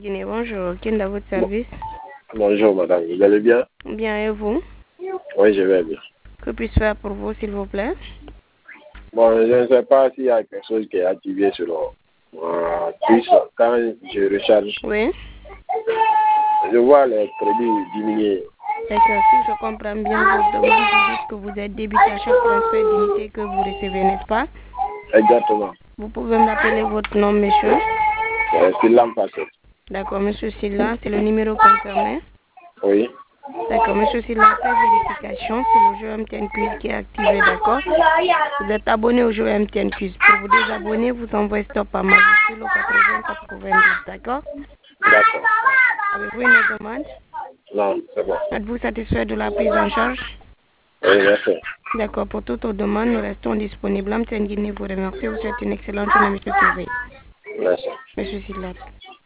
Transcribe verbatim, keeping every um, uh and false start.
Guinée, bonjour. Qui est à votre service? Bonjour madame, vous allez bien? Bien, et vous? Oui, je vais bien. Que puis-je faire pour vous, s'il vous plaît? Bon, je ne sais pas s'il y a quelque chose qui est activé sur ma puce. Quand je recharge, Oui. je vois les crédits diminuer. D'accord, si je comprends bien votre demande, vous dites que vous êtes débité à chaque transfert d'unité que vous recevez, n'est-ce pas? Exactement. Vous pouvez m'appeler votre nom, monsieur? Euh, C'est l'emphase. D'accord, monsieur Silla, c'est le numéro concerné? Oui. D'accord, monsieur Silla, après vérification, c'est le jeu M T N Quiz qui est activé, d'accord? Vous êtes abonné au jeu M T N Quiz. Pour vous désabonner, vous envoyez stop à majuscule au quatre-vingts quatre-vingt-dix, d'accord? D'accord. Avez-vous une demande? Non, c'est bon. Êtes-vous satisfait de la prise en charge? Oui, merci. D'accord, pour toutes vos demandes, nous restons disponibles. M T N Guinée vous remercie. Vous souhaite une excellente journée, monsieur Touvé. Merci. Monsieur Silla.